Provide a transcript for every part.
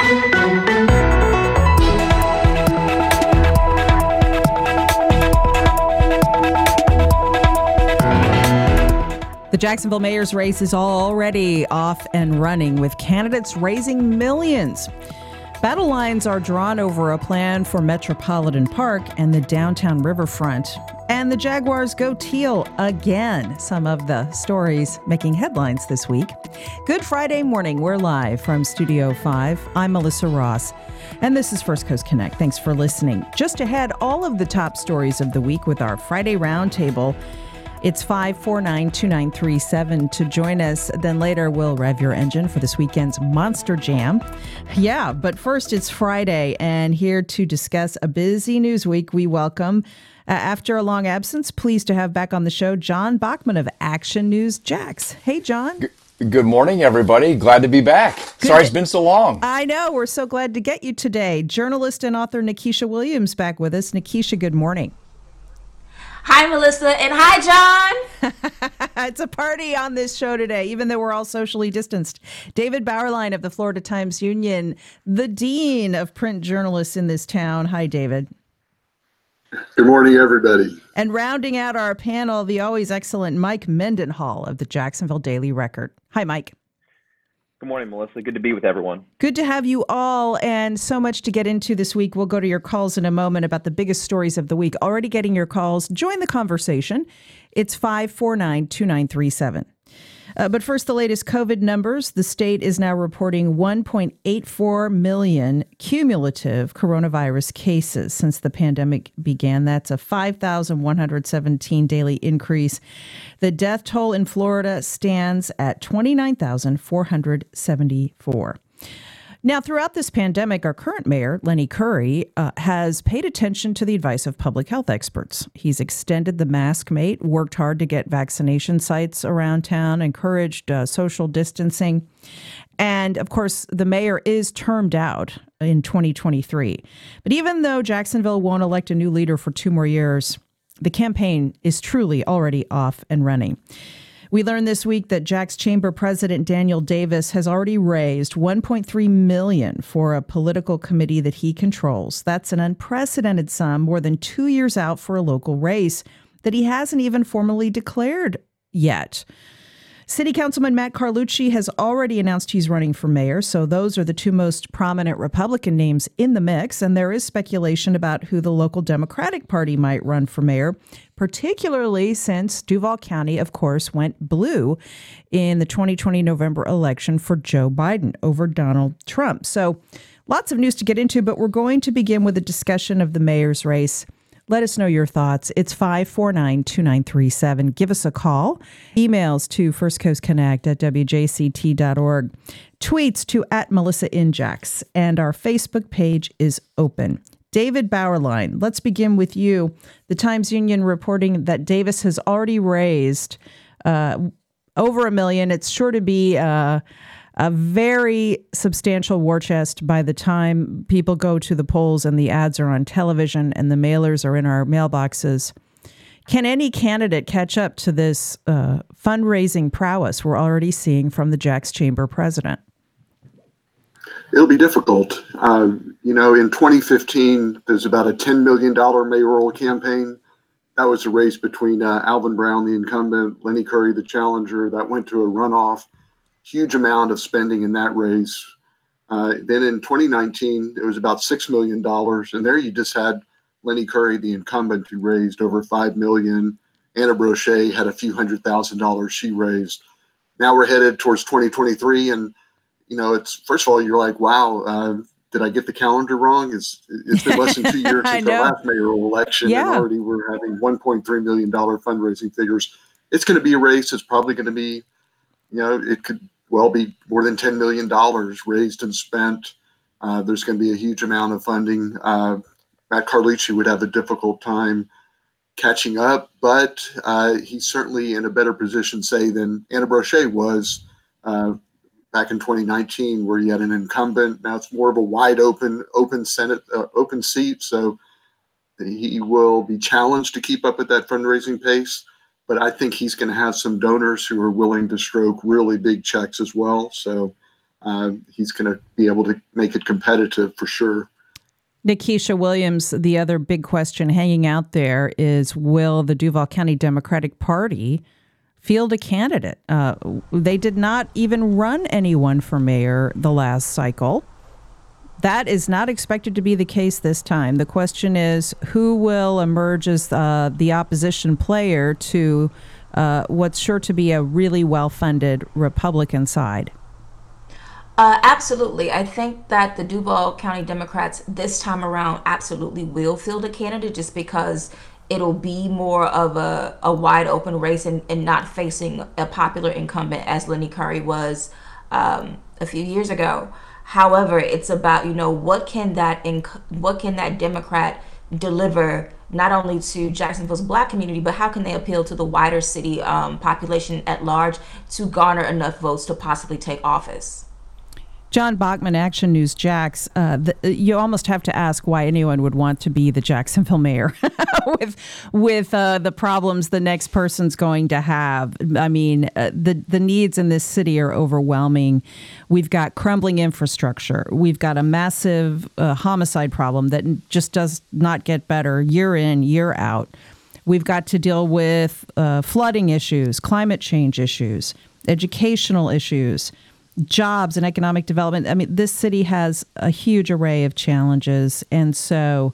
The Jacksonville mayor's race is already off and running, with candidates raising millions. Battle lines are drawn over a plan for Metropolitan Park and the downtown riverfront. And the Jaguars go teal again. Some of the stories making headlines this week. Good Friday morning. We're live from Studio 5. I'm Melissa Ross, and this is First Coast Connect. Thanks for listening. Just ahead, all of the top stories of the week with our Friday Roundtable. It's 549-2937 to join us. Then later, we'll rev your engine for this weekend's Monster Jam. Yeah, but first, it's Friday, and here to discuss a busy news week, we welcome, after a long absence, pleased to have back on the show, John Bachman of Action News Jax. Hey, John. Good morning, everybody. Glad to be back. Good. Sorry it's been so long. I know. We're so glad to get you today. Journalist and author Nikisha Williams back with us. Nikisha, good morning. Hi, Melissa, and hi, John. It's a party on this show today, even though we're all socially distanced. David Bauerlein of the Florida Times-Union, the dean of print journalists in this town. Hi, David. Good morning, everybody. And rounding out our panel, the always excellent Mike Mendenhall of the Jacksonville Daily Record. Hi, Mike. Good morning, Melissa. Good to be with everyone. Good to have you all, and so much to get into this week. We'll go to your calls in a moment about the biggest stories of the week. Already getting your calls. Join the conversation. It's 549-2937. But first, the latest COVID numbers. The state is now reporting 1.84 million cumulative coronavirus cases since the pandemic began. That's a 5,117 daily increase. The death toll in Florida stands at 29,474. Now, throughout this pandemic, our current mayor, Lenny Curry, has paid attention to the advice of public health experts. He's extended the mask mate, worked hard to get vaccination sites around town, encouraged social distancing. And, of course, the mayor is termed out in 2023. But even though Jacksonville won't elect a new leader for 2 more years, the campaign is truly already off and running. We learned this week that Jax Chamber President Daniel Davis has already raised $1.3 million for a political committee that he controls. That's an unprecedented sum, more than 2 years out for a local race that he hasn't even formally declared yet. City Councilman Matt Carlucci has already announced he's running for mayor, so those are the 2 most prominent Republican names in the mix, and there is speculation about who the local Democratic Party might run for mayor, particularly since Duval County, of course, went blue in the 2020 November election for Joe Biden over Donald Trump. So lots of news to get into, but we're going to begin with a discussion of the mayor's race. Let us know your thoughts. It's 549-2937. Give us a call. Emails to firstcoastconnect@wjct.org. Tweets to @MelissaInJax. And our Facebook page is open. David Bauerlein, let's begin with you. The Times-Union reporting that Davis has already raised over $1 million. It's sure to be a very substantial war chest by the time people go to the polls and the ads are on television and the mailers are in our mailboxes. Can any candidate catch up to this fundraising prowess we're already seeing from the Jax Chamber president? It'll be difficult. In 2015, there's about a $10 million mayoral campaign. That was a race between Alvin Brown, the incumbent, Lenny Curry, the challenger. That went to a runoff. Huge amount of spending in that race. Then in 2019, it was about $6 million. And there you just had Lenny Curry, the incumbent, who raised over $5 million. Anna Brochet had a few $100,000 she raised. Now we're headed towards 2023. And, it's, first of all, you're like, wow, did I get the calendar wrong? It's been less than 2 years since our last mayoral election. Yeah. And already we're having $1.3 million fundraising figures. It's going to be a race. It's probably going to be, it could well be more than $10 million raised and spent. There's going to be a huge amount of funding. Matt Carlucci would have a difficult time catching up, but he's certainly in a better position, say, than Anna Brochet was back in 2019, where you had an incumbent. Now it's more of a wide open Senate, open seat. So he will be challenged to keep up at that fundraising pace. But I think he's going to have some donors who are willing to stroke really big checks as well. So he's going to be able to make it competitive for sure. Nikisha Williams, the other big question hanging out there is, will the Duval County Democratic Party field a candidate? They did not even run anyone for mayor the last cycle. That is not expected to be the case this time. The question is, who will emerge as the opposition player to what's sure to be a really well-funded Republican side? Absolutely. I think that the Duval County Democrats this time around absolutely will field a candidate, just because it'll be more of a wide open race and not facing a popular incumbent as Lenny Curry was a few years ago. However, it's about, what can that Democrat deliver not only to Jacksonville's Black community, but how can they appeal to the wider city population at large to garner enough votes to possibly take office? John Bachman, Action News Jax, you almost have to ask why anyone would want to be the Jacksonville mayor with the problems the next person's going to have. I mean, the needs in this city are overwhelming. We've got crumbling infrastructure. We've got a massive homicide problem that just does not get better year in, year out. We've got to deal with flooding issues, climate change issues, educational issues, jobs and economic development. I mean, this city has a huge array of challenges. And so,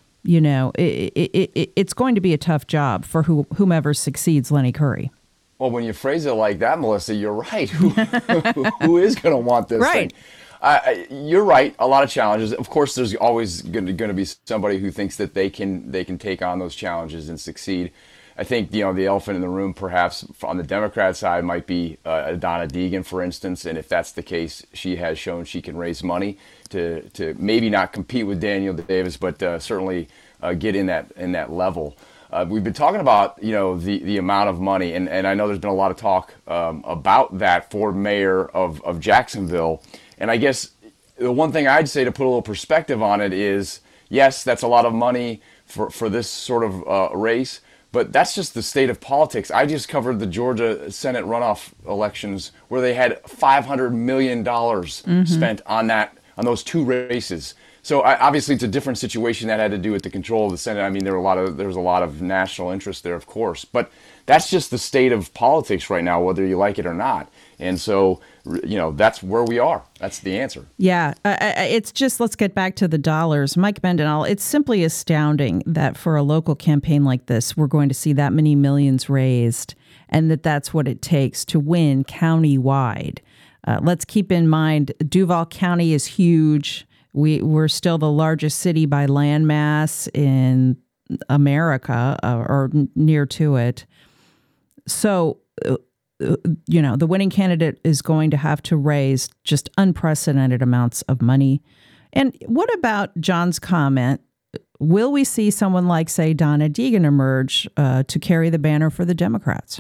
it's going to be a tough job for whomever succeeds Lenny Curry. Well, when you phrase it like that, Melissa, you're right. Who is going to want this right. thing? You're right. A lot of challenges. Of course, there's always going to be somebody who thinks that they can take on those challenges and succeed. I think, the elephant in the room, perhaps on the Democrat side, might be Donna Deegan, for instance. And if that's the case, she has shown she can raise money to maybe not compete with Daniel Davis, but certainly get in that level. We've been talking about, the amount of money, and I know there's been a lot of talk about that for mayor of Jacksonville. And I guess the one thing I'd say to put a little perspective on it is, yes, that's a lot of money for this sort of race. But that's just the state of politics. I just covered the Georgia Senate runoff elections where they had $500 million spent on those two races. So obviously it's a different situation that had to do with the control of the Senate. I mean, there was a lot of national interest there, of course. But that's just the state of politics right now, whether you like it or not. And so, that's where we are. That's the answer. Yeah, it's just, let's get back to the dollars. Mike Mendenhall, it's simply astounding that for a local campaign like this, we're going to see that many millions raised, and that's what it takes to win countywide. Let's keep in mind, Duval County is huge. We're still the largest city by landmass in America, or near to it. So, the winning candidate is going to have to raise just unprecedented amounts of money. And what about John's comment? Will we see someone like, say, Donna Deegan emerge to carry the banner for the Democrats?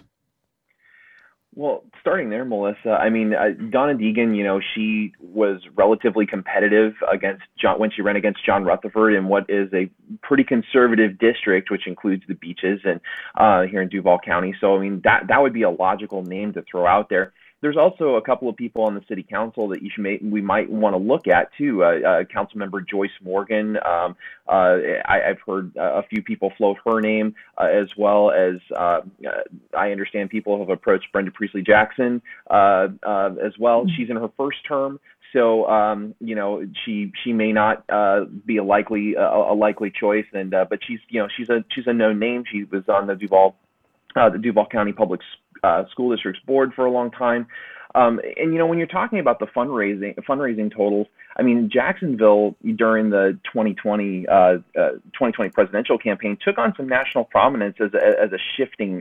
Well, starting there, Melissa, I mean, Donna Deegan, she was relatively competitive when she ran against John Rutherford in what is a pretty conservative district, which includes the beaches and here in Duval County. So, I mean, that would be a logical name to throw out there. There's also a couple of people on the city council that we might want to look at too. Councilmember Joyce Morgan. I've heard a few people float her name, as well as I understand people have approached Brenda Priestley Jackson as well. She's in her first term. So, she may not be a likely choice, but she's a known name. She was on the Duval County Public School District's board for a long time. And, when you're talking about the fundraising totals, I mean, Jacksonville during the 2020 presidential campaign took on some national prominence as a shifting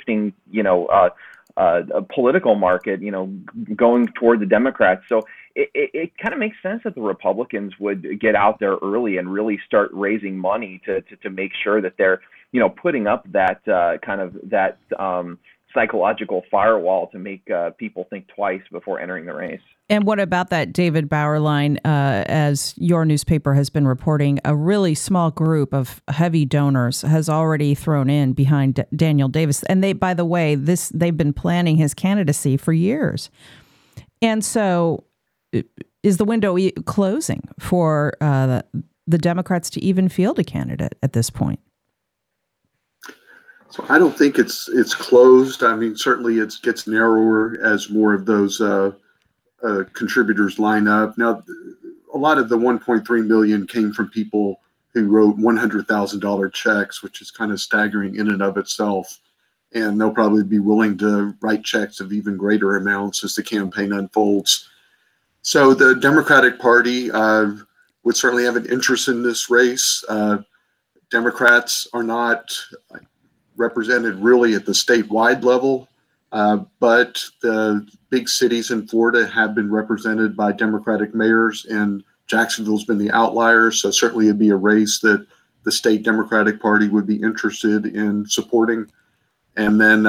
a political market, going toward the Democrats. So it kind of makes sense that the Republicans would get out there early and really start raising money to make sure that they're, putting up that psychological firewall to make people think twice before entering the race. And what about that David Bauerlein, as your newspaper has been reporting, a really small group of heavy donors has already thrown in behind Daniel Davis. And they've been planning his candidacy for years. And so is the window closing for the Democrats to even field a candidate at this point? So I don't think it's closed. I mean, certainly it gets narrower as more of those contributors line up. Now, a lot of the 1.3 million came from people who wrote $100,000 checks, which is kind of staggering in and of itself. And they'll probably be willing to write checks of even greater amounts as the campaign unfolds. So the Democratic Party would certainly have an interest in this race. Democrats are not represented really at the statewide level, but the big cities in Florida have been represented by Democratic mayors, and Jacksonville's been the outlier. So certainly it'd be a race that the state Democratic Party would be interested in supporting. And then,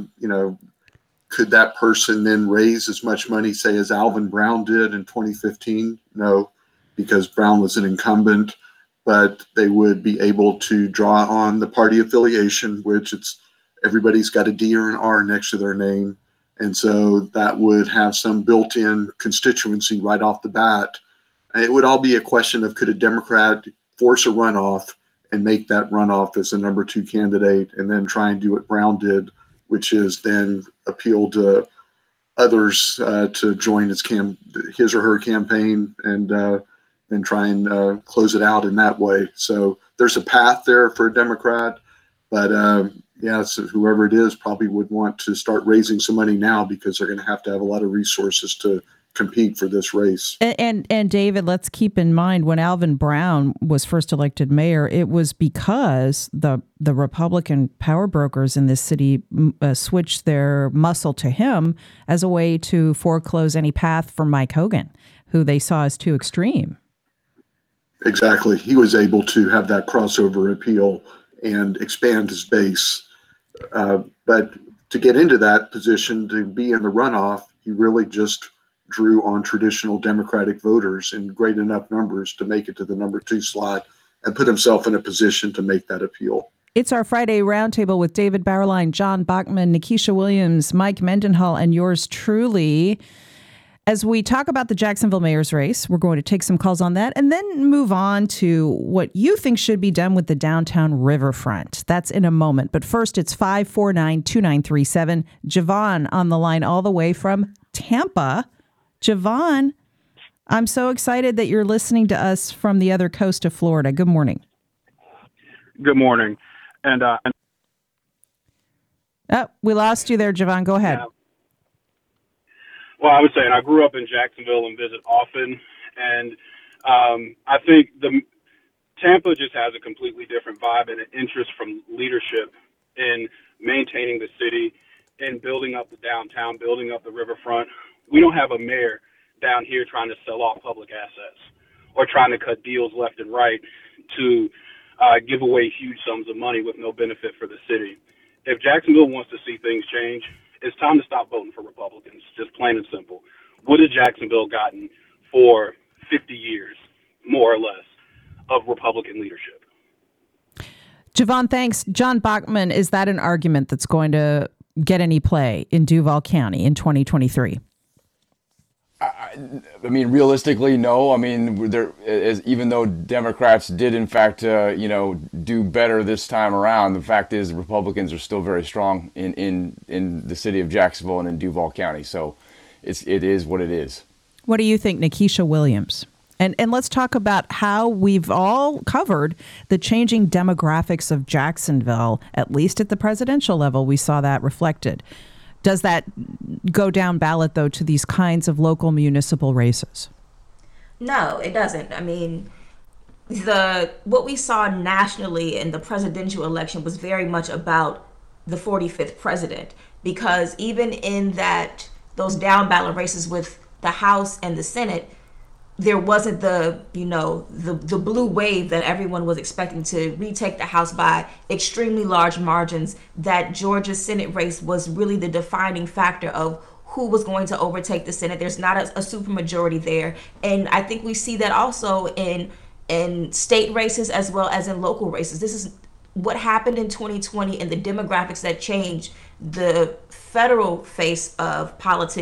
could that person then raise as much money, say, as Alvin Brown did in 2015? No, because Brown was an incumbent, but they would be able to draw on the party affiliation, which everybody's got a D or an R next to their name. And so that would have some built-in constituency right off the bat. And it would all be a question of, could a Democrat force a runoff and make that runoff as the number 2 candidate, and then try and do what Brown did, which is then appeal to others to join his or her campaign, and then try and close it out in that way. So there's a path there for a Democrat, but so whoever it is probably would want to start raising some money now, because they're going to have a lot of resources to compete for this race. And David, let's keep in mind, when Alvin Brown was first elected mayor, it was because the Republican power brokers in this city switched their muscle to him as a way to foreclose any path for Mike Hogan, who they saw as too extreme. Exactly. He was able to have that crossover appeal and expand his base. But to get into that position, to be in the runoff, he really just drew on traditional Democratic voters in great enough numbers to make it to the number 2 slot and put himself in a position to make that appeal. It's our Friday Roundtable with David Bauerlein, John Bachman, Nikisha Williams, Mike Mendenhall, and yours truly. As we talk about the Jacksonville mayor's race, we're going to take some calls on that and then move on to what you think should be done with the downtown riverfront. That's in a moment. But first, it's 549-2937. Javon on the line all the way from Tampa. Javon, I'm so excited that you're listening to us from the other coast of Florida. Good morning. Good morning. And we lost you there, Javon. Go ahead. Yeah. Well, I was saying I grew up in Jacksonville and visit often, and I think Tampa just has a completely different vibe and an interest from leadership in maintaining the city, in building up the downtown, building up the riverfront. We don't have a mayor down here trying to sell off public assets or trying to cut deals left and right to give away huge sums of money with no benefit for the city. If Jacksonville wants to see things change, it's time to stop voting for Republicans, just plain and simple. What has Jacksonville gotten for 50 years, more or less, of Republican leadership? Javon, thanks. John Bachman, is that an argument that's going to get any play in Duval County in 2023? I mean, realistically, no. I mean, even though Democrats did, in fact, do better this time around, the fact is Republicans are still very strong in the city of Jacksonville and in Duval County. So it is what it is. What do you think, Nikisha Williams? And let's talk about how we've all covered the changing demographics of Jacksonville, at least at the presidential level. We saw that reflected. Does that go down ballot, though, to these kinds of local municipal races? No, it doesn't. I mean, what we saw nationally in the presidential election was very much about the 45th president, because even in those down ballot races with the House and the Senate, there wasn't the blue wave that everyone was expecting to retake the House by extremely large margins. That Georgia Senate race was really the defining factor of who was going to overtake the Senate. There's not a supermajority there. And I think we see that also in state races as well as in local races. This is what happened in 2020 and the demographics that changed the federal face of politics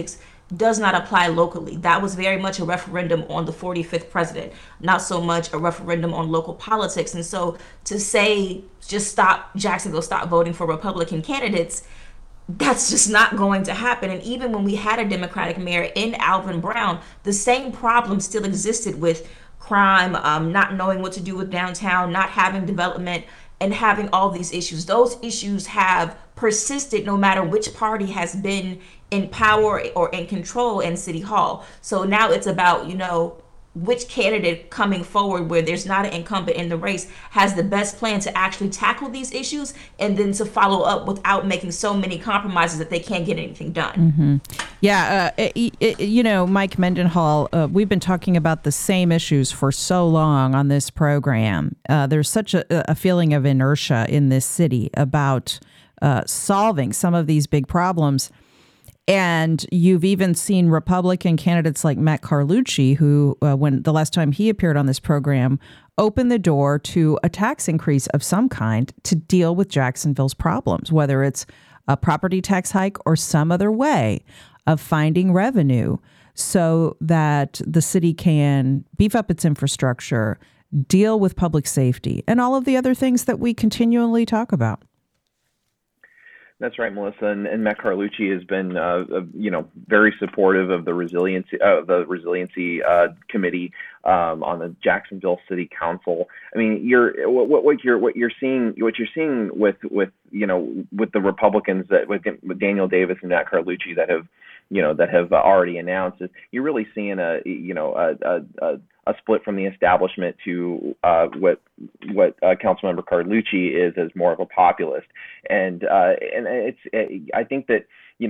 does not apply locally. That was very much a referendum on the 45th president, not so much a referendum on local politics. And so to say, just stop Jacksonville, stop voting for Republican candidates, that's just not going to happen. And even when we had a Democratic mayor in Alvin Brown, the same problem still existed with crime, not knowing what to do with downtown, not having development, and having all these issues. Those issues have persisted no matter which party has been in power or in control in City Hall. So now it's about, which candidate coming forward where there's not an incumbent in the race has the best plan to actually tackle these issues and then to follow up without making so many compromises that they can't get anything done. Mm-hmm. Yeah. Mike Mendenhall, we've been talking about the same issues for so long on this program. There's such a feeling of inertia in this city about solving some of these big problems. And you've even seen Republican candidates like Matt Carlucci, who, when the last time he appeared on this program, opened the door to a tax increase of some kind to deal with Jacksonville's problems, whether it's a property tax hike or some other way of finding revenue so that the city can beef up its infrastructure, deal with public safety, and all of the other things that we continually talk about. That's right, Melissa. And Matt Carlucci has been, very supportive of the resiliency committee on the Jacksonville City Council. I mean, what you're seeing with the Republicans with Daniel Davis and Matt Carlucci that have already announced is you're really seeing a split from the establishment to what Councilmember Carlucci is as more of a populist, and I think that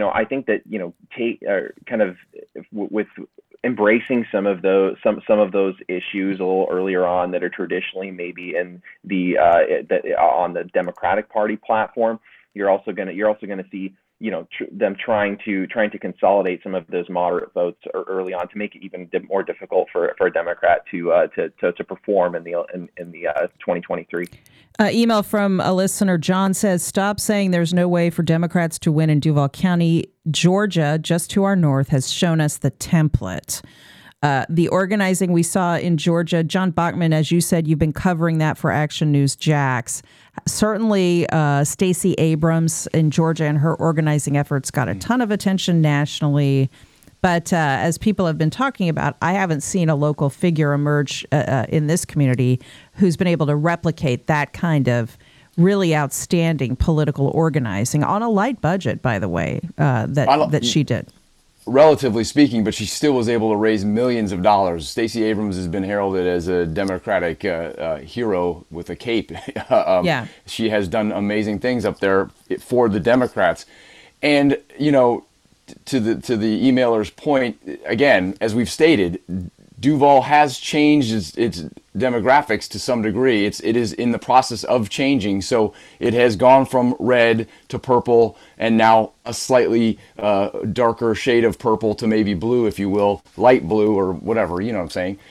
with embracing some of those issues a little earlier on that are traditionally maybe in on the Democratic Party platform, you're also going to see them trying to consolidate some of those moderate votes early on to make it even more difficult for a Democrat to perform in the 2023. Email from a listener. John says, "Stop saying there's no way for Democrats to win in Duval County. Georgia, just to our north, has shown us the template." The organizing we saw in Georgia, John Bachman, as you said, you've been covering that for Action News Jax. Certainly, Stacey Abrams in Georgia and her organizing efforts got a ton of attention nationally. But as people have been talking about, I haven't seen a local figure emerge in this community who's been able to replicate that kind of really outstanding political organizing on a light budget, by the way, that she did. Relatively speaking, but she still was able to raise millions of dollars. Stacey Abrams has been heralded as a Democratic hero with a cape. She has done amazing things up there for the Democrats. And, to the emailer's point, again, as we've stated, Duval has changed its demographics to some degree. It is in the process of changing. So it has gone from red to purple and now a slightly darker shade of purple to maybe blue, if you will, light blue or whatever, you know what I'm saying?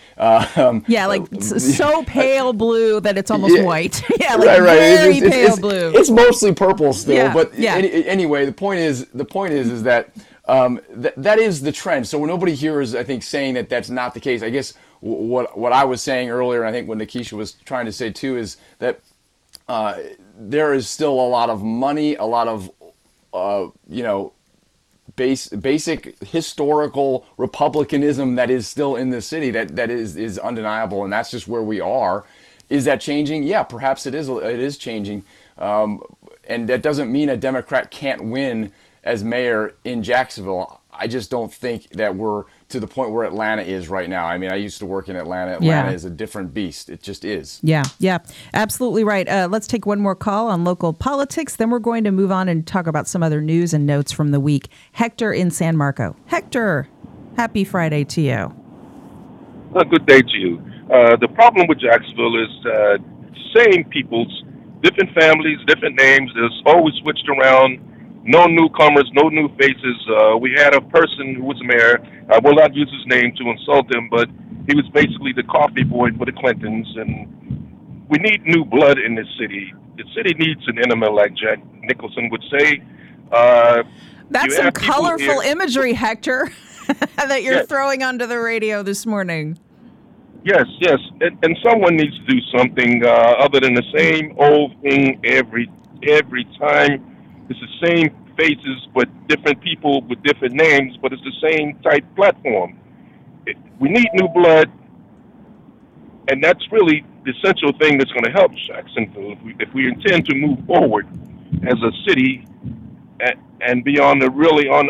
So pale blue that it's almost white. Right. Very pale blue. It's mostly purple still, anyway, the point is that that is the trend. So nobody here is, I think, saying that that's not the case. I guess what I was saying earlier, and I think what Nikisha was trying to say too, is that there is still a lot of money, a lot of basic historical republicanism that is still in the city that is undeniable, and that's just where we are. Is that changing? Yeah, perhaps it is. It is changing, and that doesn't mean a Democrat can't win as mayor in Jacksonville. I just don't think that we're to the point where Atlanta is right now. I mean, I used to work in Atlanta. Atlanta is a different beast. It just is. Yeah, absolutely right. Let's take one more call on local politics. Then we're going to move on and talk about some other news and notes from the week. Hector in San Marco. Hector, happy Friday to you. Good day to you. The problem with Jacksonville is same peoples, different families, different names. There's always switched around. No newcomers, no new faces. We had a person who was mayor. I will not use his name to insult him, but he was basically the coffee boy for the Clintons. And we need new blood in this city. The city needs an enema, like Jack Nicholson would say. That's some colorful imagery, Hector. that you're throwing onto the radio this morning. Yes, and someone needs to do something other than the same old thing every time. It's the same faces, but different people with different names, but it's the same type platform. We need new blood, and that's really the essential thing that's going to help Jacksonville if we intend to move forward as a city and be on the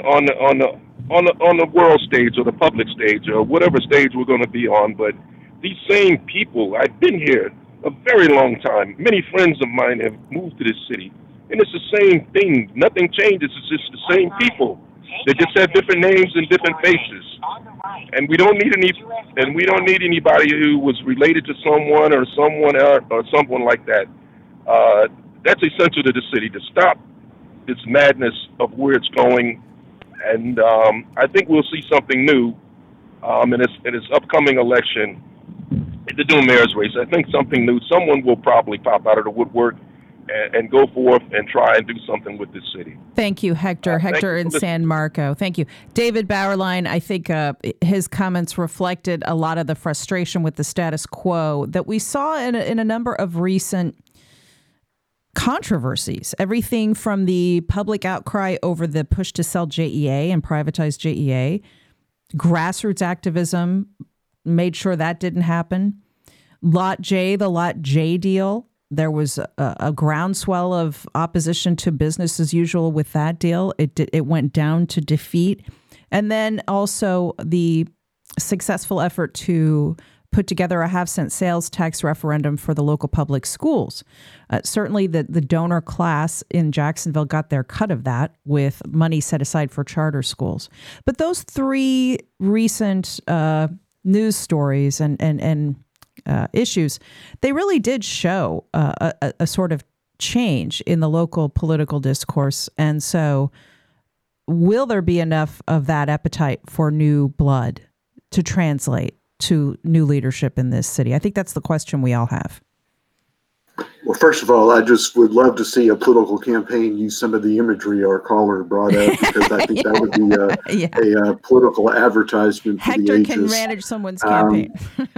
world stage or the public stage or whatever stage we're going to be on. But these same people, I've been here a very long time. Many friends of mine have moved to this city, and it's the same thing. Nothing changes. It's just the same people. They just have different names and different faces. And we don't need anybody who was related to someone or someone else or someone like that. That's essential to the city to stop this madness of where it's going. And I think we'll see something new in this upcoming election, the new mayor's race. I think something new. Someone will probably pop out of the woodwork and go forth and try and do something with this city. Thank you, Hector. Hector in San Marco. Thank you. David Bauerlein, I think his comments reflected a lot of the frustration with the status quo that we saw in a number of recent controversies. Everything from the public outcry over the push to sell JEA and privatize JEA, grassroots activism made sure that didn't happen. Lot J, the Lot J deal. There was a groundswell of opposition to business as usual with that deal. It went down to defeat. And then also the successful effort to put together a half-cent sales tax referendum for the local public schools. Certainly the donor class in Jacksonville got their cut of that with money set aside for charter schools. But those three recent news stories and issues, they really did show a sort of change in the local political discourse. And so will there be enough of that appetite for new blood to translate to new leadership in this city? I think that's the question we all have. Well, first of all, I just would love to see a political campaign use some of the imagery our caller brought up, because I think that would be a political advertisement for Hector the ages. can manage someone's campaign.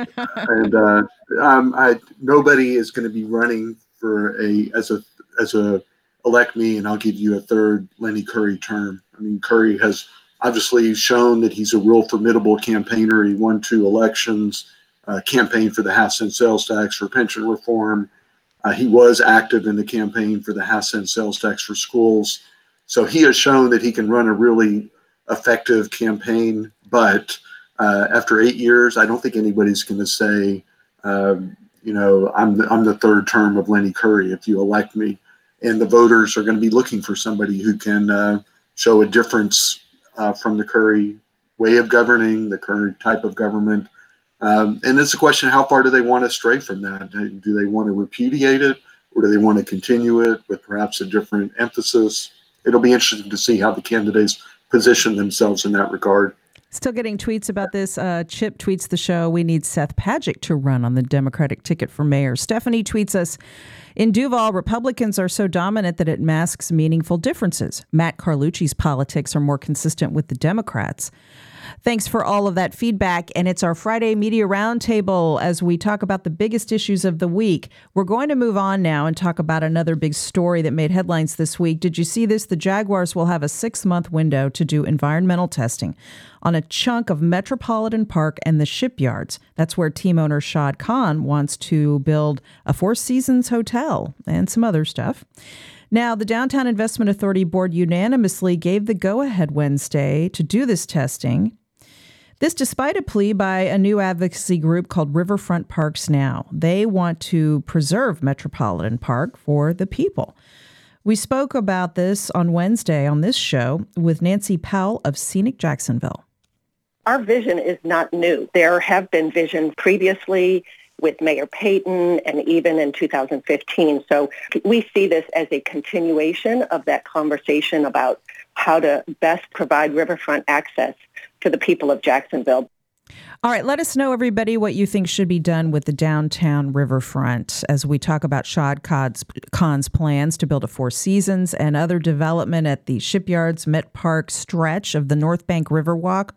Nobody is going to be running for as a elect me and I'll give you a third Lenny Curry term. I mean, Curry has obviously shown that he's a real formidable campaigner. He won 2 elections, campaigned for the half-cent sales tax, for pension reform. He was active in the campaign for the half-cent sales tax for schools. So he has shown that he can run a really effective campaign. But after 8 years, I don't think anybody's going to say, I'm the third term of Lenny Curry if you elect me. And the voters are going to be looking for somebody who can show a difference from the Curry way of governing, the Curry type of government. And it's a question, how far do they want to stray from that? Do they want to repudiate it, or do they want to continue it with perhaps a different emphasis? It'll be interesting to see how the candidates position themselves in that regard. Still getting tweets about this. Chip tweets the show, we need Seth Padgett to run on the Democratic ticket for mayor. Stephanie tweets us, in Duval, Republicans are so dominant that it masks meaningful differences. Matt Carlucci's politics are more consistent with the Democrats. Thanks for all of that feedback. And it's our Friday Media Roundtable as we talk about the biggest issues of the week. We're going to move on now and talk about another big story that made headlines this week. Did you see this? The Jaguars will have a 6-month window to do environmental testing on a chunk of Metropolitan Park and the shipyards. That's where team owner Shad Khan wants to build a Four Seasons hotel and some other stuff. Now, the Downtown Investment Authority Board unanimously gave the go-ahead Wednesday to do this testing. This despite a plea by a new advocacy group called Riverfront Parks Now. They want to preserve Metropolitan Park for the people. We spoke about this on Wednesday on this show with Nancy Powell of Scenic Jacksonville. Our vision is not new. There have been visions previously with Mayor Payton and even in 2015. So we see this as a continuation of that conversation about how to best provide riverfront access to the people of Jacksonville. All right, let us know, everybody, what you think should be done with the downtown riverfront as we talk about Shad Khan's plans to build a Four Seasons and other development at the Shipyards Met Park stretch of the North Bank Riverwalk.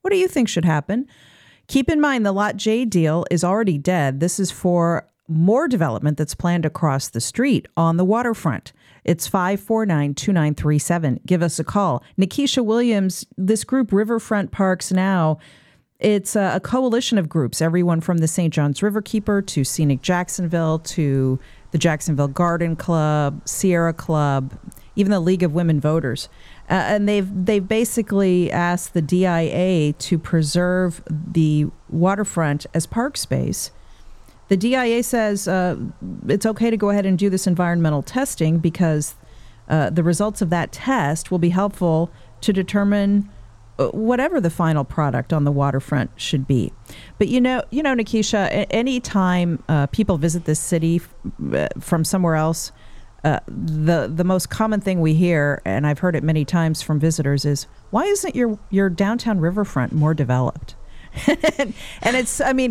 What do you think should happen? Keep in mind the Lot J deal is already dead. This is for more development that's planned across the street on the waterfront. It's 549-2937. Give us a call. Nikisha Williams, this group, Riverfront Parks Now, it's a coalition of groups, everyone from the St. John's Riverkeeper to Scenic Jacksonville to the Jacksonville Garden Club, Sierra Club, even the League of Women Voters. And they've basically asked the DIA to preserve the waterfront as park space. The DIA says it's okay to go ahead and do this environmental testing because the results of that test will be helpful to determine whatever the final product on the waterfront should be. But you know, Nikisha, anytime people visit this city from somewhere else, the most common thing we hear, and I've heard it many times from visitors, is why isn't your downtown riverfront more developed? And it's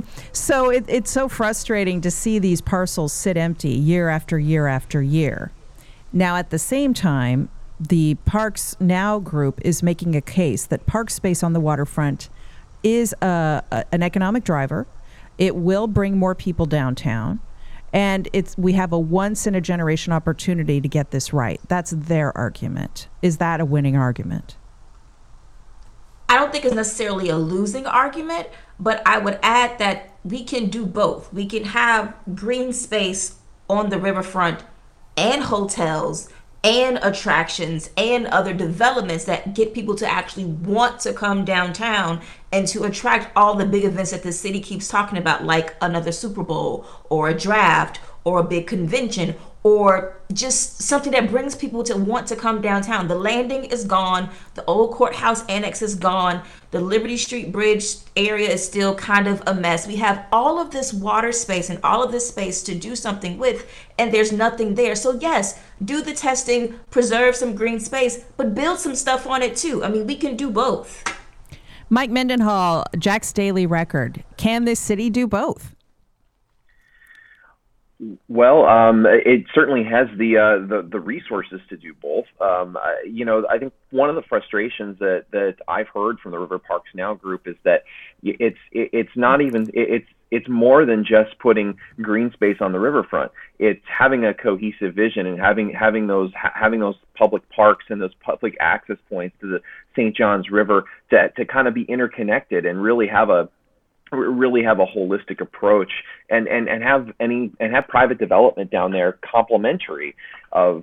so frustrating to see these parcels sit empty year after year after year. Now, at the same time, the Parks Now group is making a case that park space on the waterfront is an economic driver. It will bring more people downtown. And we have a once-in-a-generation opportunity to get this right. That's their argument. Is that a winning argument? I don't think it's necessarily a losing argument, but I would add that we can do both. We can have green space on the riverfront and hotels and attractions and other developments that get people to actually want to come downtown and to attract all the big events that the city keeps talking about, like another Super Bowl or a draft or a big convention or just something that brings people to want to come downtown. The Landing is gone. The old courthouse annex is gone. The Liberty Street Bridge area is still kind of a mess. We have all of this water space and all of this space to do something with, and there's nothing there. So yes, do the testing, preserve some green space, but build some stuff on it too. I mean, we can do both. Mike Mendenhall, Jack's Daily Record. Can this city do both? Well, it certainly has the resources to do both. I think one of the frustrations that I've heard from the River Parks Now group is that it's not even it's more than just putting green space on the riverfront. It's having a cohesive vision and having those public parks and those public access points to the St. John's River to kind of be interconnected and really have a holistic approach and have private development down there complementary of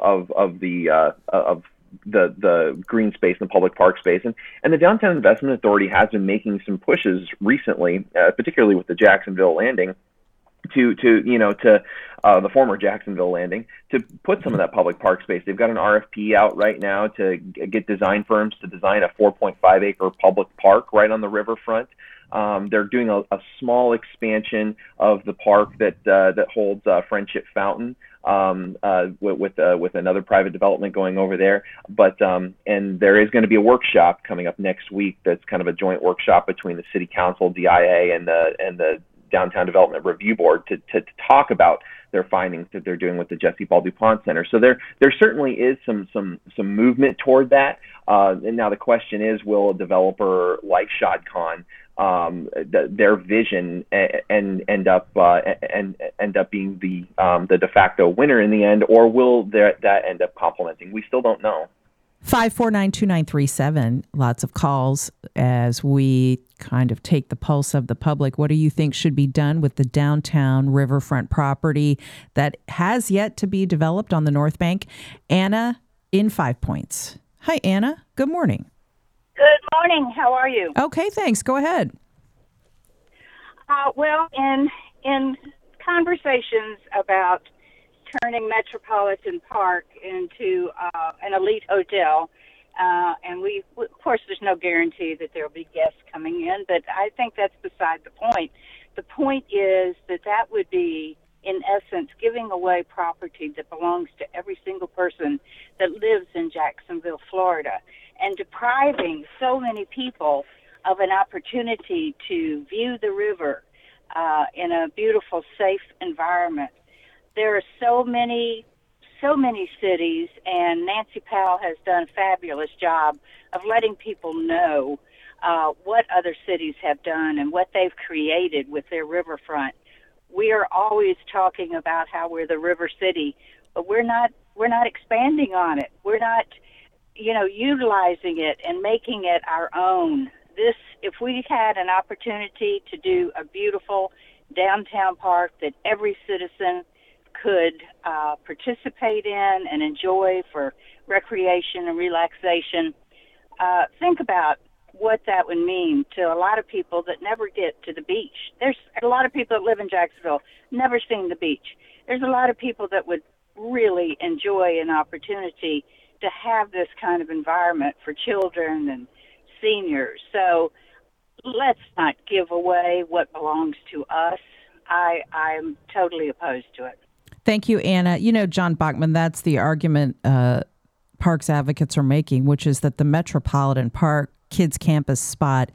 the green space and the public park space. And the Downtown Investment Authority has been making some pushes recently, particularly with the Jacksonville Landing, to the former Jacksonville Landing, to put some of that public park space. They've got an RFP out right now to get design firms to design a 4.5 acre public park right on the riverfront. They're doing a small expansion of the park that holds Friendship Fountain with another private development going over there. But and there is going to be a workshop coming up next week that's kind of a joint workshop between the City Council, DIA, and the Downtown Development Review Board to talk about their findings that they're doing with the Jesse Ball DuPont Center. So there certainly is some movement toward that. And now the question is, will a developer like Shad Khan their vision and end up being the de facto winner in the end, or will that end up complementing? We still don't know. 549-2937. Lots of calls as we kind of take the pulse of the public. What do you think should be done with the downtown riverfront property that has yet to be developed on the North Bank? Anna in 5 Points. Hi, Anna. Good morning. Good morning. How are you? Okay, thanks. Go ahead. Well, in conversations about turning Metropolitan Park into an elite hotel, and of course, there's no guarantee that there will be guests coming in, but I think that's beside the point. The point is that would be, in essence, giving away property that belongs to every single person that lives in Jacksonville, Florida, and depriving so many people of an opportunity to view the river in a beautiful, safe environment. There are so many cities, and Nancy Powell has done a fabulous job of letting people know what other cities have done and what they've created with their riverfront. We are always talking about how we're the river city, but we're not expanding on it. We're not, utilizing it and making it our own. If we had an opportunity to do a beautiful downtown park that every citizen could participate in and enjoy for recreation and relaxation, think about what that would mean to a lot of people that never get to the beach. There's a lot of people that live in Jacksonville, never seen the beach. There's a lot of people that would really enjoy an opportunity to have this kind of environment for children and seniors. So let's not give away what belongs to us. I'm totally opposed to it. Thank you, Anna. John Bachman, that's the argument parks advocates are making, which is that the Metropolitan Park Kids Campus spot,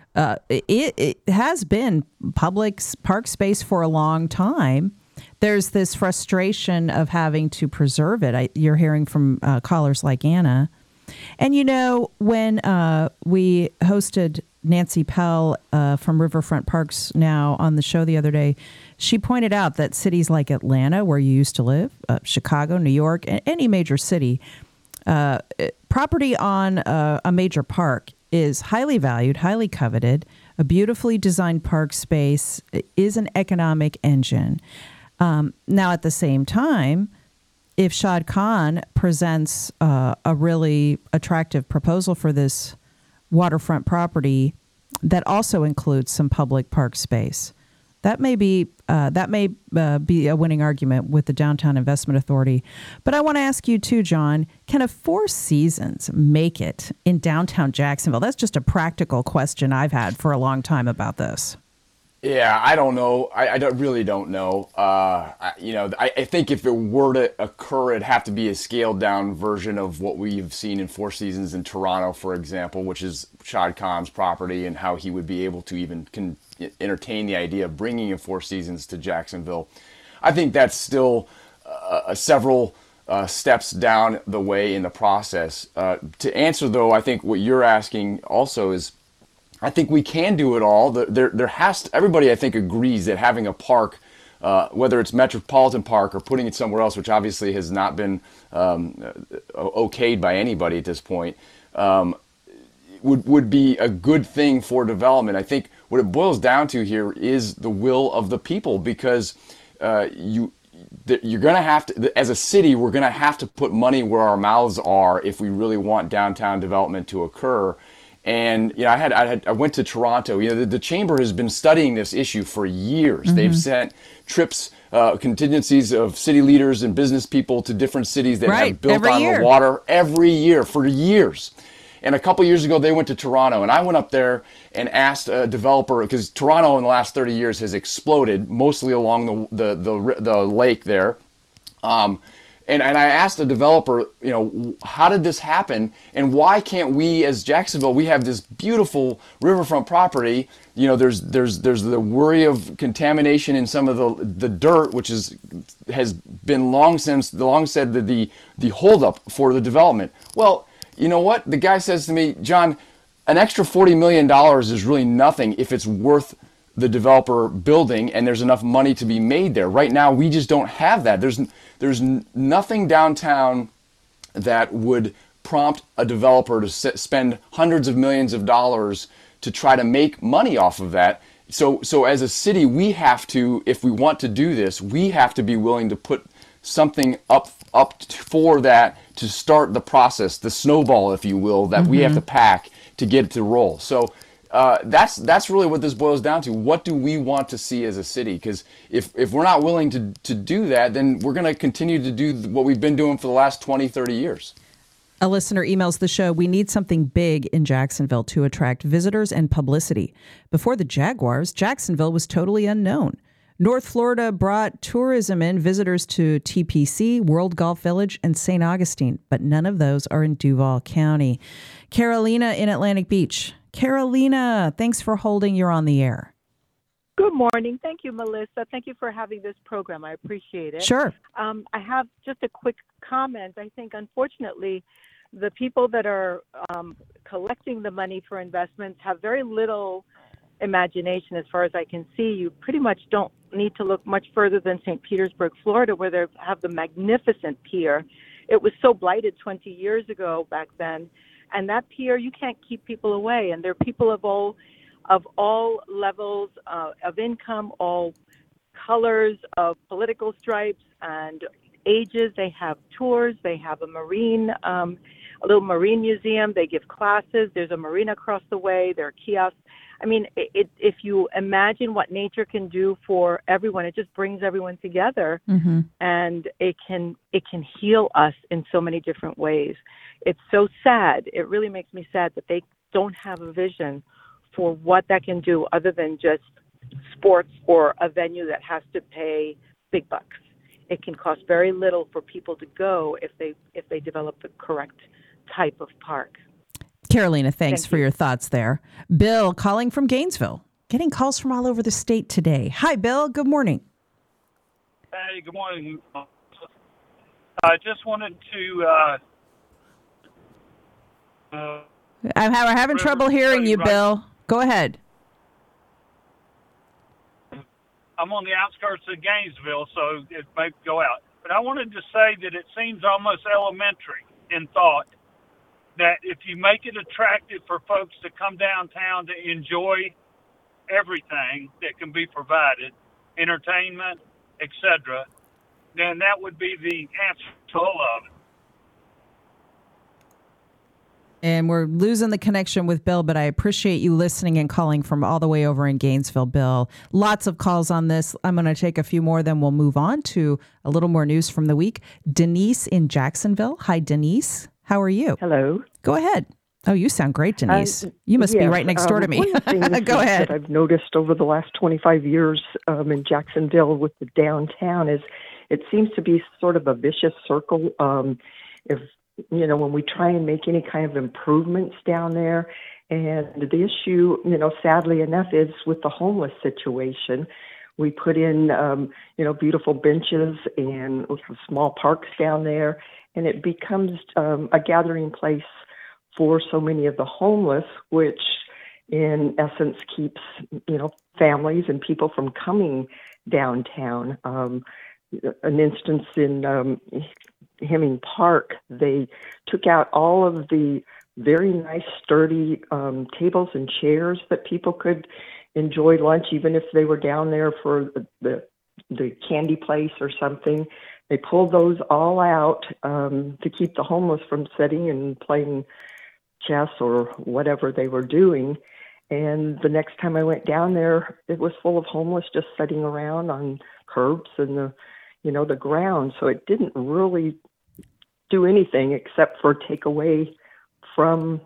it has been public park space for a long time. There's this frustration of having to preserve it. You're hearing from callers like Anna. And, when we hosted Nancy Pell from Riverfront Parks Now on the show the other day, she pointed out that cities like Atlanta, where you used to live, Chicago, New York, any major city, property on a major park is highly valued, highly coveted. A beautifully designed park space is an economic engine. Now, at the same time, if Shad Khan presents a really attractive proposal for this waterfront property that also includes some public park space, that may be a winning argument with the Downtown Investment Authority. But I want to ask you too, John, can a Four Seasons make it in downtown Jacksonville? That's just a practical question I've had for a long time about this. Yeah, I don't know. I really don't know. I think if it were to occur, it'd have to be a scaled down version of what we've seen in Four Seasons in Toronto, for example, which is Shad Khan's property, and how he would be able to even entertain the idea of bringing in Four Seasons to Jacksonville. I think that's still several steps down the way in the process. To answer, though, I think what you're asking also is, I think we can do it all. Everybody, I think, agrees that having a park, whether it's Metropolitan Park or putting it somewhere else, which obviously has not been okayed by anybody at this point, would be a good thing for development. I think what it boils down to here is the will of the people, because you're going to have to, as a city, we're going to have to put money where our mouths are if we really want downtown development to occur. And I went to Toronto. The chamber has been studying this issue for years. Mm-hmm. They've sent trips, contingencies of city leaders and business people to different cities that have built on the water every year for years. And a couple years ago, they went to Toronto, and I went up there and asked a developer, because Toronto in the last 30 years has exploded, mostly along the lake there. And I asked the developer, how did this happen, and why can't we, as Jacksonville, we have this beautiful riverfront property. There's the worry of contamination in some of the dirt, which has been long said the holdup for the development. Well, you know what? The guy says to me, John, an extra $40 million is really nothing if it's worth the developer building and there's enough money to be made there. Right now, we just don't have that. There's nothing downtown that would prompt a developer to spend hundreds of millions of dollars to try to make money off of that. So as a city, we have to, if we want to do this, we have to be willing to put something up for that to start the process, the snowball, if you will, that we have to pack to get it to roll. So that's really what this boils down to. What do we want to see as a city? Because if we're not willing to do that, then we're going to continue to do what we've been doing for the last 20, 30 years. A listener emails the show, we need something big in Jacksonville to attract visitors and publicity. Before the Jaguars, Jacksonville was totally unknown. North Florida brought tourism in, visitors to TPC, World Golf Village, and St. Augustine, but none of those are in Duval County. Carolina in Atlantic Beach. Carolina, thanks for holding. You're on the air. Good morning. Thank you, Melissa. Thank you for having this program. I appreciate it. Sure. I have just a quick comment. I think, unfortunately, the people that are collecting the money for investments have very little imagination. As far as I can see, you pretty much don't need to look much further than St. Petersburg, Florida, where they have the magnificent pier. It was so blighted 20 years ago back then. And that pier, you can't keep people away. And there are people of all levels of income, all colors of political stripes and ages. They have tours. They have a little marine museum. They give classes. There's a marina across the way. There are kiosks. I mean, if you imagine what nature can do for everyone, it just brings everyone together, and it can heal us in so many different ways. It's so sad. It really makes me sad that they don't have a vision for what that can do other than just sports or a venue that has to pay big bucks. It can cost very little for people to go if they develop the correct type of park. Carolina, thanks for your thoughts there. Bill calling from Gainesville, getting calls from all over the state today. Hi, Bill. Good morning. Hey, good morning. I just wanted to... I'm having trouble hearing you, Bill. Go ahead. I'm on the outskirts of Gainesville, so it may go out. But I wanted to say that it seems almost elementary in thought that if you make it attractive for folks to come downtown to enjoy everything that can be provided, entertainment, etc., then that would be the answer to all of it. And we're losing the connection with Bill, but I appreciate you listening and calling from all the way over in Gainesville, Bill. Lots of calls on this. I'm going to take a few more, then we'll move on to a little more news from the week. Denise in Jacksonville. Hi, Denise. How are you? Hello. Go ahead. Oh, you sound great, Denise. You must be right next door to me. Go ahead. That I've noticed over the last 25 years in Jacksonville with the downtown is it seems to be sort of a vicious circle. When we try and make any kind of improvements down there, and the issue, sadly enough, is with the homeless situation. We put in, beautiful benches and we have small parks down there, and it becomes a gathering place for so many of the homeless, which in essence keeps, families and people from coming downtown. An instance in Hemming Park, they took out all of the very nice, sturdy tables and chairs that people could enjoy lunch, even if they were down there for the candy place or something. They pulled those all out to keep the homeless from sitting and playing chess or whatever they were doing. And the next time I went down there, it was full of homeless just sitting around on curbs and the ground. So it didn't really do anything except for take away from,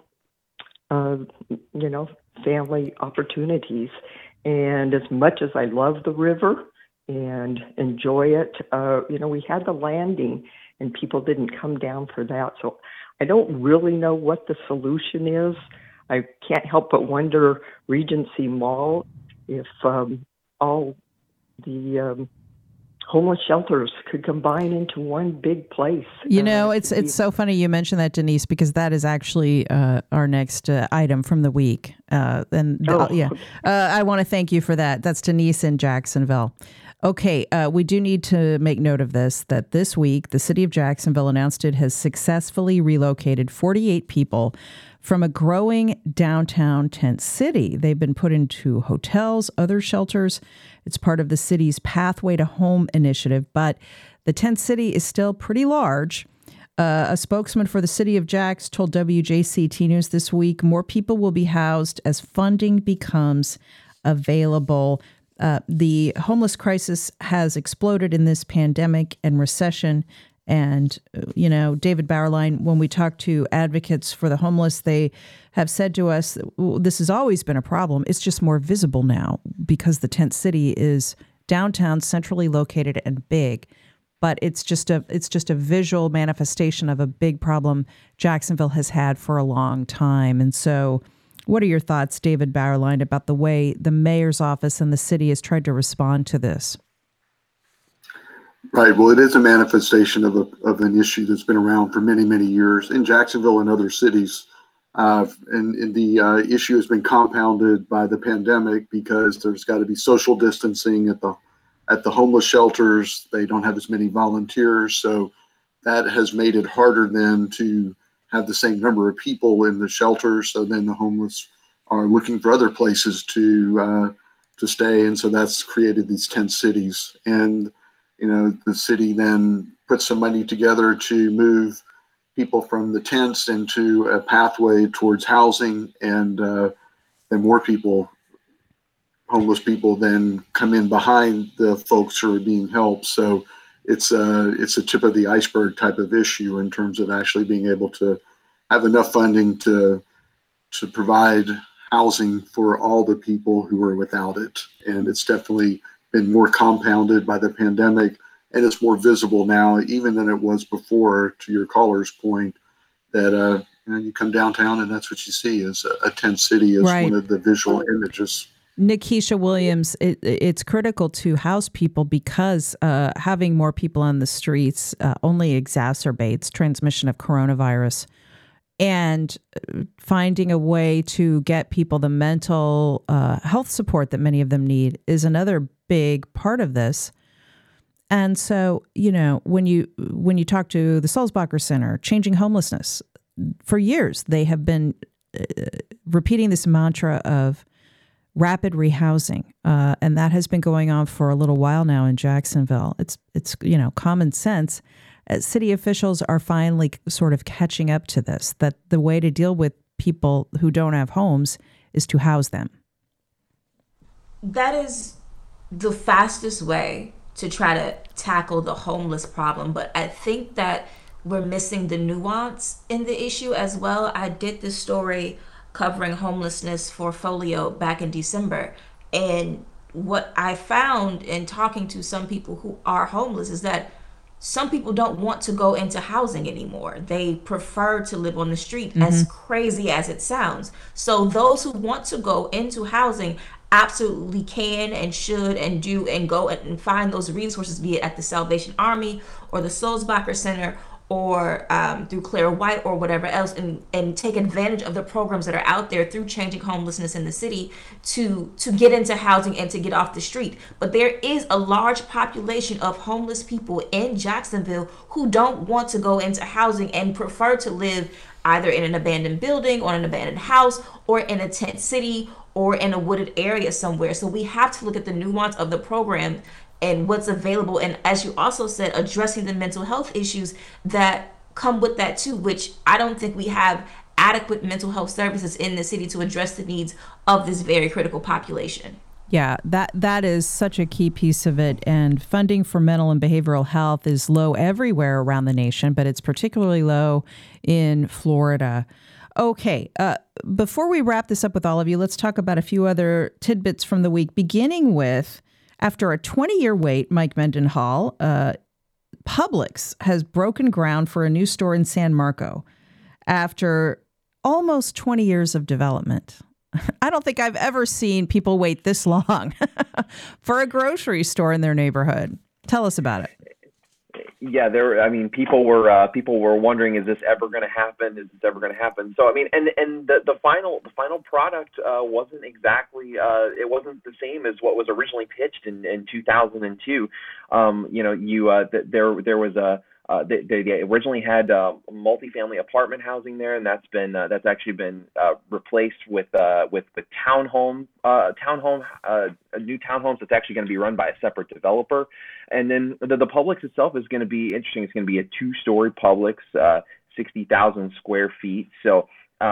family opportunities. And as much as I love the river and enjoy it, we had the landing and people didn't come down for that. So I don't really know what the solution is. I can't help but wonder, Regency Mall, if all the homeless shelters could combine into one big place. It's so funny you mentioned that, Denise, because that is actually our next item from the week. I want to thank you for that. That's Denise in Jacksonville. Okay, we do need to make note of this, that this week, the city of Jacksonville announced it has successfully relocated 48 people from a growing downtown tent city. They've been put into hotels, other shelters. It's part of the city's Pathway to Home initiative, but the tent city is still pretty large. A spokesman for the city of Jax told WJCT News this week, more people will be housed as funding becomes available. The homeless crisis has exploded in this pandemic and recession. And, David Bauerlein, when we talk to advocates for the homeless, they have said to us, this has always been a problem. It's just more visible now because the tent city is downtown, centrally located and big. But it's just a visual manifestation of a big problem Jacksonville has had for a long time. And so what are your thoughts, David Bauerlein, about the way the mayor's office and the city has tried to respond to this? Right. Well, it is a manifestation of an issue that's been around for many, many years in Jacksonville and other cities. And the issue has been compounded by the pandemic because there's got to be social distancing at the homeless shelters. They don't have as many volunteers, so that has made it harder then to have the same number of people in the shelters. So then the homeless are looking for other places to stay, and so that's created these tent cities. And the city then puts some money together to move people from the tents into a pathway towards housing, and then more people, homeless people, then come in behind the folks who are being helped. So it's a tip of the iceberg type of issue in terms of actually being able to have enough funding to provide housing for all the people who are without it. And it's definitely been more compounded by the pandemic, and it's more visible now even than it was before, to your caller's point, that you come downtown and that's what you see is a tent city is right. One of the visual images. Nikisha Williams, it's critical to house people because having more people on the streets only exacerbates transmission of coronavirus. And finding a way to get people the mental health support that many of them need is another big part of this. And so, when you talk to the Sulzbacher Center, Changing Homelessness, for years they have been repeating this mantra of rapid rehousing, and that has been going on for a little while now in Jacksonville. It's common sense. City officials are finally sort of catching up to this, that the way to deal with people who don't have homes is to house them. That is the fastest way to try to tackle the homeless problem. But I think that we're missing the nuance in the issue as well. I did this story covering homelessness for Folio back in December. And what I found in talking to some people who are homeless is that some people don't want to go into housing anymore. They prefer to live on the street, as crazy as it sounds. So those who want to go into housing absolutely can and should and do and go and find those resources, be it at the Salvation Army or the Sulzbacher Center or through Claire White or whatever else, and take advantage of the programs that are out there through Changing Homelessness in the city to get into housing and to get off the street. But there is a large population of homeless people in Jacksonville who don't want to go into housing and prefer to live either in an abandoned building or an abandoned house or in a tent city or in a wooded area somewhere. So we have to look at the nuance of the program and what's available. And as you also said, addressing the mental health issues that come with that too, which I don't think we have adequate mental health services in the city to address the needs of this very critical population. Yeah, that is such a key piece of it. And funding for mental and behavioral health is low everywhere around the nation, but it's particularly low in Florida. Okay, before we wrap this up with all of you, let's talk about a few other tidbits from the week, beginning with, after a 20-year wait, Mike Mendenhall, Publix has broken ground for a new store in San Marco after almost 20 years of development. I don't think I've ever seen people wait this long for a grocery store in their neighborhood. Tell us about it. Yeah, people were wondering, is this ever going to happen? Is this ever going to happen? So, and the final product wasn't exactly, it wasn't the same as what was originally pitched in 2002. There was they originally had multifamily apartment housing there, and that's actually been replaced with new townhomes that's actually going to be run by a separate developer. And then the Publix itself is going to be interesting. It's going to be a 2-story Publix, 60,000 square feet. So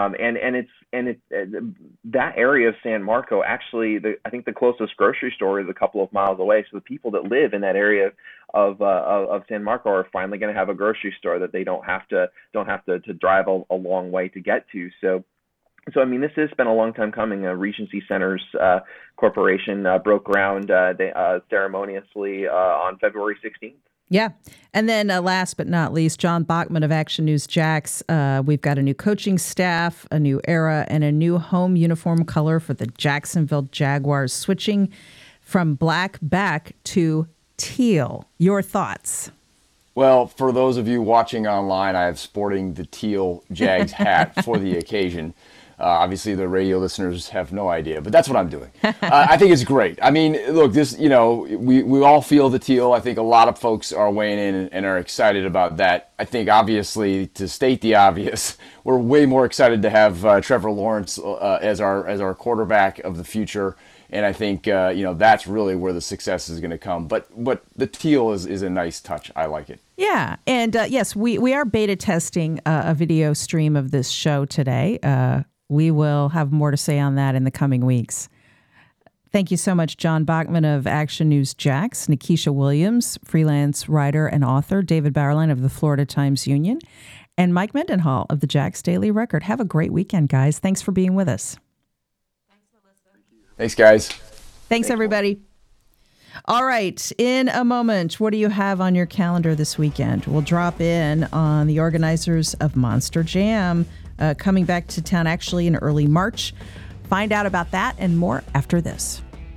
that area of San Marco, actually, I think the closest grocery store is a couple of miles away. So the people that live in that area of San Marco are finally going to have a grocery store that they don't have to drive a long way to get to. So this has been a long time coming. Regency Centers Corporation broke ground ceremoniously on February 16th. Yeah. And then last but not least, John Bachman of Action News Jax. We've got a new coaching staff, a new era, and a new home uniform color for the Jacksonville Jaguars, switching from black back to teal. Your thoughts? Well, for those of you watching online, I have sporting the teal Jags hat for the occasion. Obviously, the radio listeners have no idea, but that's what I'm doing. I think it's great. I mean, look, this, we all feel the teal. I think a lot of folks are weighing in and are excited about that. I think, obviously, to state the obvious, we're way more excited to have Trevor Lawrence as our quarterback of the future. And I think, that's really where the success is going to come. But the teal is a nice touch. I like it. Yeah. And yes, we are beta testing a video stream of this show today. We will have more to say on that in the coming weeks. Thank you so much, John Bachman of Action News Jax, Nikisha Williams, freelance writer and author, David Bauerlein of the Florida Times-Union, and Mike Mendenhall of the Jax Daily Record. Have a great weekend, guys. Thanks for being with us. Thanks, guys. Thanks, everybody. All right. In a moment, what do you have on your calendar this weekend? We'll drop in on the organizers of Monster Jam coming back to town actually in early March. Find out about that and more after this.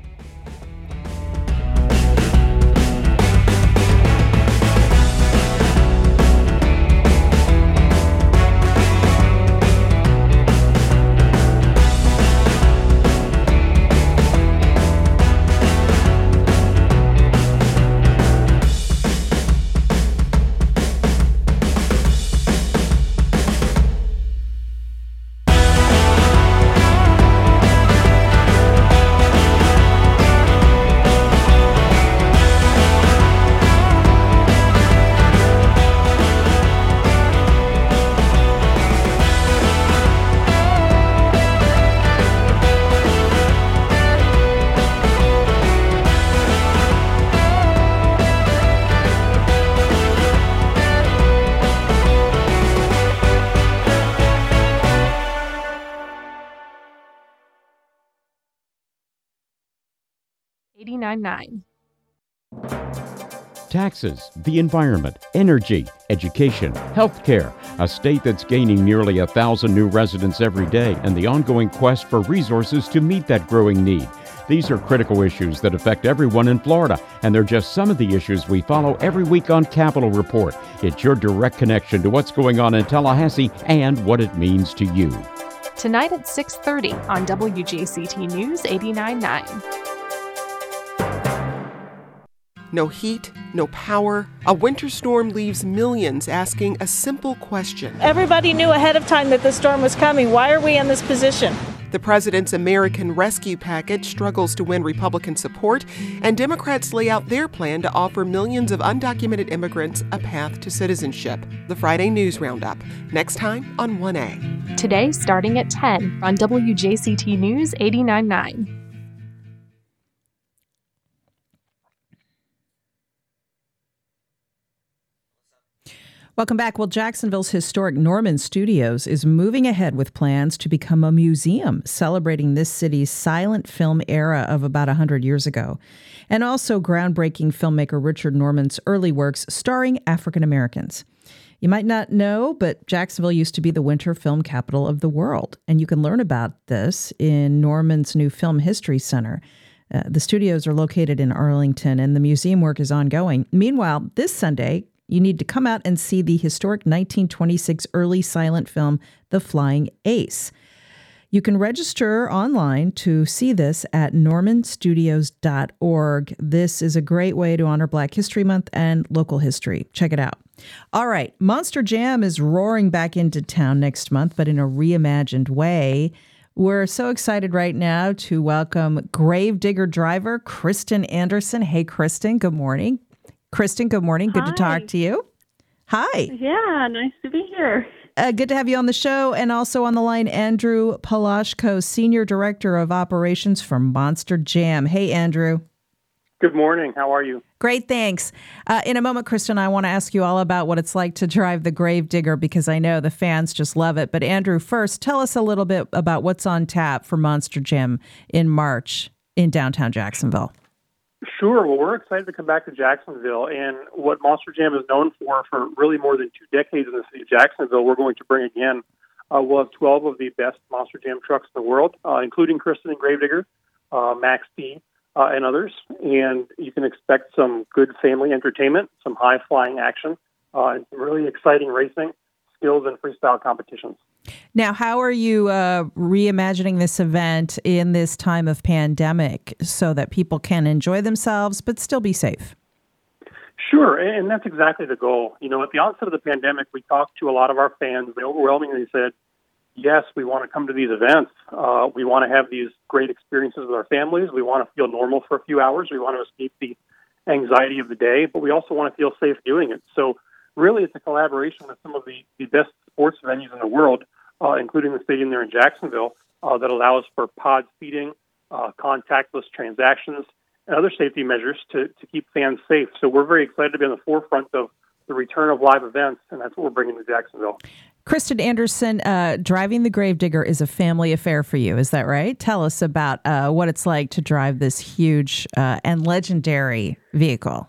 Taxes, the environment, energy, education, healthcare, a state that's gaining nearly 1,000 new residents every day, and the ongoing quest for resources to meet that growing need. These are critical issues that affect everyone in Florida, and they're just some of the issues we follow every week on Capitol Report. It's your direct connection to what's going on in Tallahassee and what it means to you. Tonight at 6:30 on WJCT News 89.9. No heat, no power. A winter storm leaves millions asking a simple question. Everybody knew ahead of time that the storm was coming. Why are we in this position? The president's American Rescue Package struggles to win Republican support, and Democrats lay out their plan to offer millions of undocumented immigrants a path to citizenship. The Friday News Roundup, next time on 1A. Today, starting at 10 on WJCT News 89.9. Welcome back. Well, Jacksonville's historic Norman Studios is moving ahead with plans to become a museum celebrating this city's silent film era of about 100 years ago, and also groundbreaking filmmaker Richard Norman's early works starring African Americans. You might not know, but Jacksonville used to be the winter film capital of the world, and you can learn about this in Norman's new Film History Center. The studios are located in Arlington, and the museum work is ongoing. Meanwhile, this Sunday, you need to come out and see the historic 1926 early silent film, The Flying Ace. You can register online to see this at normanstudios.org. This is a great way to honor Black History Month and local history. Check it out. All right, Monster Jam is roaring back into town next month, but in a reimagined way. We're so excited right now to welcome Gravedigger driver Kristen Anderson. Hey, Kristen, good morning. Kristen, good morning. Good to talk to you. Hi. Yeah, nice to be here. Good to have you on the show. And also on the line, Andrew Palashko, Senior Director of Operations for Monster Jam. Hey, Andrew. Good morning. How are you? Great, thanks. In a moment, Kristen, I want to ask you all about what it's like to drive the Gravedigger because I know the fans just love it. But Andrew, first, tell us a little bit about what's on tap for Monster Jam in March in downtown Jacksonville. Sure. Well, we're excited to come back to Jacksonville, and what Monster Jam is known for really more than 2 decades in the city of Jacksonville, we're going to bring again. We'll have 12 of the best Monster Jam trucks in the world, including Kristen and Gravedigger, Max D, and others. And you can expect some good family entertainment, some high-flying action, and some really exciting racing, skills, and freestyle competitions. Now, how are you reimagining this event in this time of pandemic so that people can enjoy themselves but still be safe? Sure, and that's exactly the goal. You know, at the onset of the pandemic, we talked to a lot of our fans. They overwhelmingly said, yes, we want to come to these events. We want to have these great experiences with our families. We want to feel normal for a few hours. We want to escape the anxiety of the day, but we also want to feel safe doing it. So really, it's a collaboration with some of the best sports venues in the world, including the stadium there in Jacksonville, that allows for pod seating, contactless transactions, and other safety measures to keep fans safe. So we're very excited to be on the forefront of the return of live events, and that's what we're bringing to Jacksonville. Kristen Anderson, driving the Gravedigger is a family affair for you, is that right? Tell us about what it's like to drive this huge and legendary vehicle.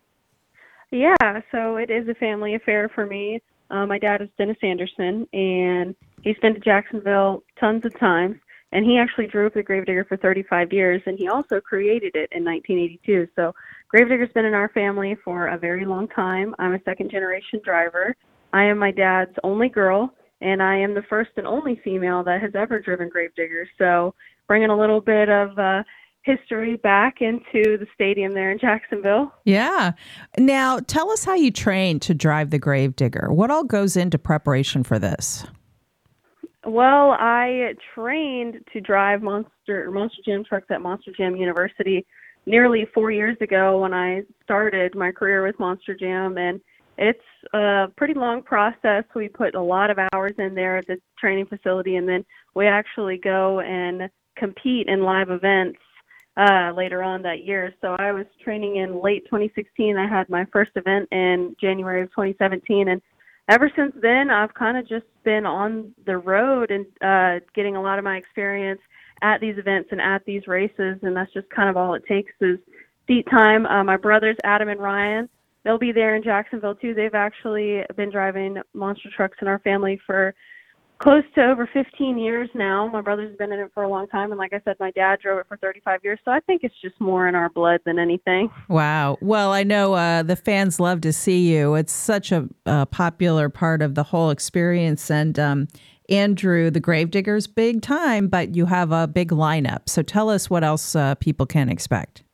Yeah, so it is a family affair for me. My dad is Dennis Anderson, and he's been to Jacksonville tons of times, and he actually drove the Gravedigger for 35 years, and he also created it in 1982. So Gravedigger's been in our family for a very long time. I'm a second-generation driver. I am my dad's only girl, and I am the first and only female that has ever driven Gravedigger. So bringing a little bit of history back into the stadium there in Jacksonville. Yeah. Now, tell us how you train to drive the Gravedigger. What all goes into preparation for this? Well, I trained to drive Monster Jam trucks at Monster Jam University nearly 4 years ago when I started my career with Monster Jam, and it's a pretty long process. We put a lot of hours in there at the training facility, and then we actually go and compete in live events later on that year. So I was training in late 2016. I had my first event in January of 2017, and ever since then, I've kind of just been on the road and getting a lot of my experience at these events and at these races, and that's just kind of all it takes is seat time. My brothers, Adam and Ryan, they'll be there in Jacksonville, too. They've actually been driving monster trucks in our family for close to over 15 years now. My brother's been in it for a long time, and like I said, my dad drove it for 35 years, so I think it's just more in our blood than anything. Wow. Well, I know the fans love to see you. It's such a popular part of the whole experience, and Andrew, the Gravedigger's big time, but you have a big lineup. So tell us what else people can expect.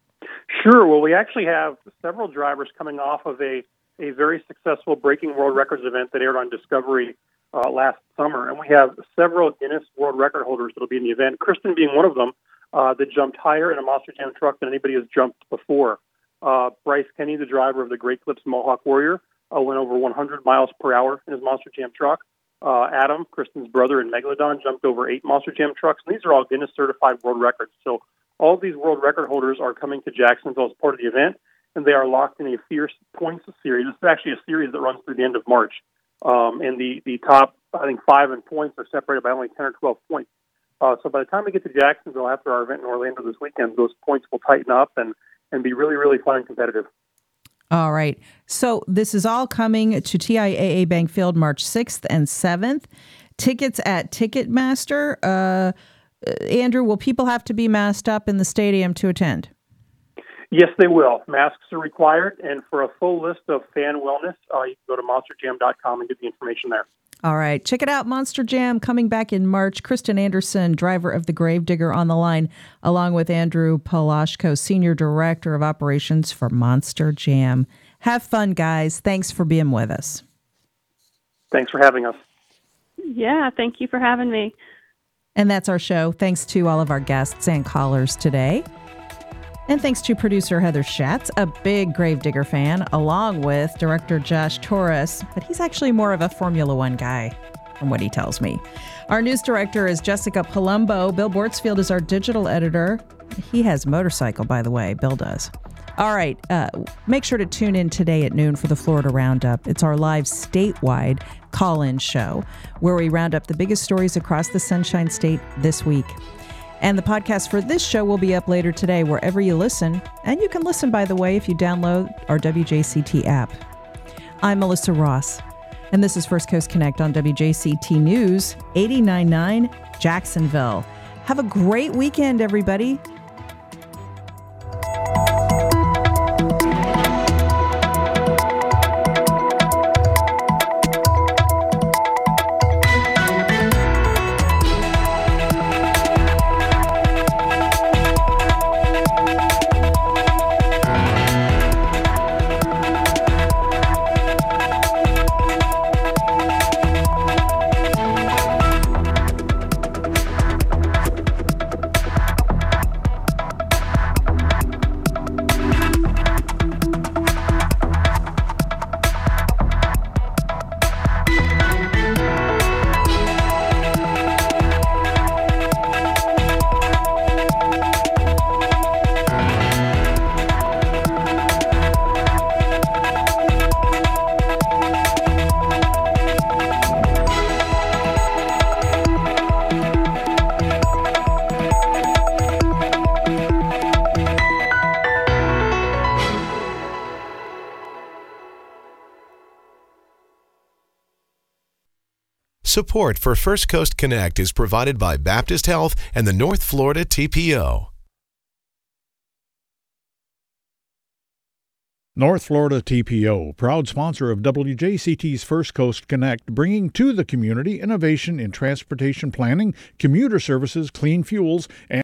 Sure. Well, we actually have several drivers coming off of a very successful Breaking World Records event that aired on Discovery last summer, and we have several Guinness World Record holders that will be in the event, Kristen being one of them, that jumped higher in a Monster Jam truck than anybody has jumped before. Bryce Kenny, the driver of the Great Clips Mohawk Warrior, went over 100 miles per hour in his Monster Jam truck. Adam, Kristen's brother in Megalodon, jumped over 8 Monster Jam trucks, and these are all Guinness certified world records. So all these world record holders are coming to Jacksonville as part of the event, and they are locked in a fierce points series. This is actually a series that runs through the end of March. And the top, I think, 5 in points are separated by only 10 or 12 points. So by the time we get to Jacksonville after our event in Orlando this weekend, those points will tighten up and be really, really fun and competitive. All right. So this is all coming to TIAA Bank Field March 6th and 7th. Tickets at Ticketmaster. Andrew, will people have to be masked up in the stadium to attend? Yes, they will. Masks are required, and for a full list of fan wellness, you can go to monsterjam.com and get the information there. All right. Check it out. Monster Jam coming back in March. Kristen Anderson, driver of the Gravedigger, on the line, along with Andrew Polashko, Senior Director of Operations for Monster Jam. Have fun, guys. Thanks for being with us. Thanks for having us. Yeah, thank you for having me. And that's our show. Thanks to all of our guests and callers today. And thanks to producer Heather Schatz, a big Gravedigger fan, along with director Josh Torres, but he's actually more of a Formula One guy, from what he tells me. Our news director is Jessica Palumbo. Bill Bortsfield is our digital editor. He has a motorcycle, by the way. Bill does. All right. Make sure to tune in today at noon for the Florida Roundup. It's our live statewide call-in show where we round up the biggest stories across the Sunshine State this week. And the podcast for this show will be up later today wherever you listen. And you can listen, by the way, if you download our WJCT app. I'm Melissa Ross, and this is First Coast Connect on WJCT News 89.9 Jacksonville. Have a great weekend, everybody. Support for First Coast Connect is provided by Baptist Health and the North Florida TPO. North Florida TPO, proud sponsor of WJCT's First Coast Connect, bringing to the community innovation in transportation planning, commuter services, clean fuels, and